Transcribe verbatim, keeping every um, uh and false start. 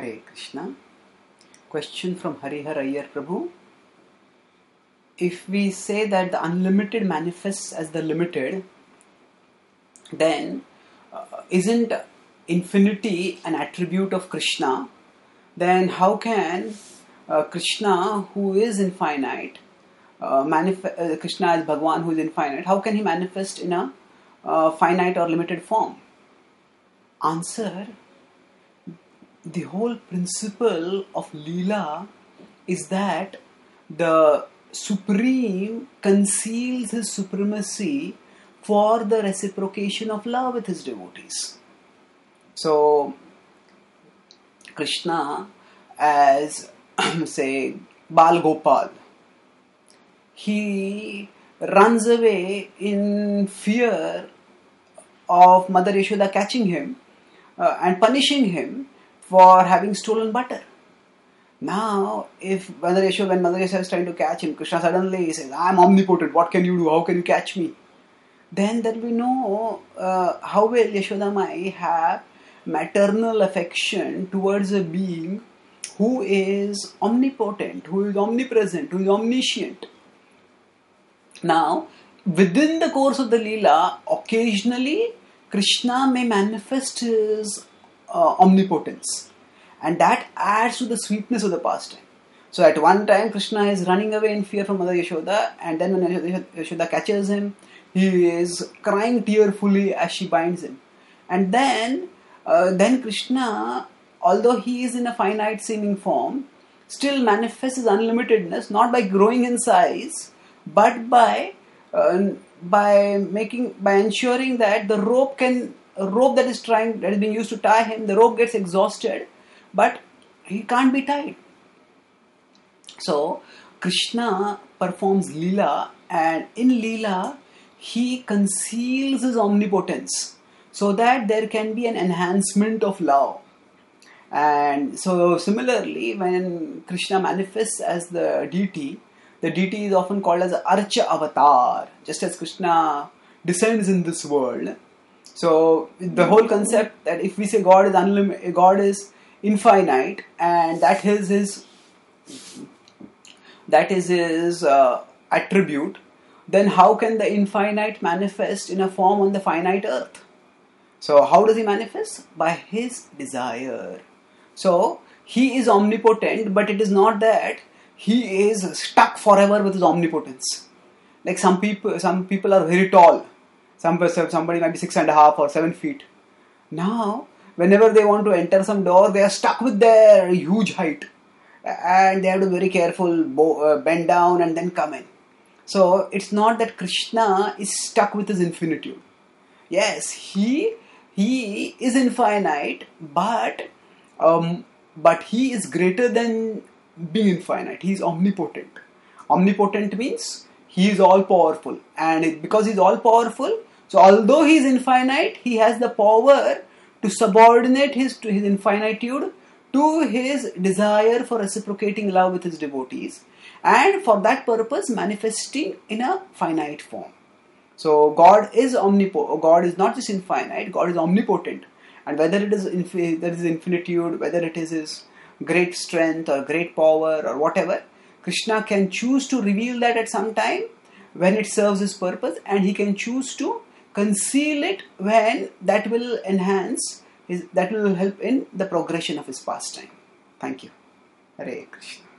Hare Krishna. Question from Harihar Iyer Prabhu. If we say that the unlimited manifests as the limited, then uh, isn't infinity an attribute of Krishna? Then how can uh, Krishna, who is infinite, uh, manif- uh, Krishna as Bhagwan who is infinite, how can he manifest in a uh, finite or limited form? Answer: the whole principle of Leela is that the Supreme conceals his supremacy for the reciprocation of love with his devotees. So, Krishna as, say, Bal Gopal, he runs away in fear of Mother Yashoda catching him uh, and punishing him for having stolen butter. Now, if Mother Yashoda, when Mother Yashoda is trying to catch him, Krishna suddenly says, "I am omnipotent, what can you do? How can you catch me?" Then there will be no, uh, how will Yashoda Mai have maternal affection towards a being who is omnipotent, who is omnipresent, who is omniscient? Now, within the course of the Leela, occasionally Krishna may manifest his uh, omnipotence. And that adds to the sweetness of the pastime. So at one time, Krishna is running away in fear from Mother Yashoda, and then when Yashoda catches him, he is crying tearfully as she binds him. And then, uh, then Krishna, although he is in a finite seeming form, still manifests his unlimitedness, not by growing in size, but by uh, by making by ensuring that the rope can a rope that is trying that is being used to tie him, the rope gets exhausted, but he can't be tied. So Krishna performs Leela, and in Leela he conceals his omnipotence so that there can be an enhancement of love. And so similarly, when Krishna manifests as the deity, the deity is often called as Archa Avatar, just as Krishna descends in this world. So the whole concept that if we say God is unlimited, God is infinite, and that is his that is his uh, attribute, then how can the infinite manifest in a form on the finite earth? So how does he manifest? By his desire. So he is omnipotent, but it is not that he is stuck forever with his omnipotence. Like some people, some people are very tall. Some somebody might be six and a half or seven feet. Now, whenever they want to enter some door, they are stuck with their huge height, and they have to be very careful, bo- uh, bend down and then come in. So it's not that Krishna is stuck with his infinitude. Yes, he he is infinite, but um, but he is greater than being infinite. He is omnipotent. Omnipotent means he is all powerful, and it, because he is all powerful, so although he is infinite, he has the power to subordinate his to his infinitude to his desire for reciprocating love with his devotees, and for that purpose manifesting in a finite form. So God is omnipotent. God is not just infinite, God is omnipotent. And whether it is infi- there is infinitude, whether it is his great strength or great power or whatever, Krishna can choose to reveal that at some time when it serves his purpose, and he can choose to conceal it when that will enhance his, that will help in the progression of his pastime. Thank you. Hare Krishna.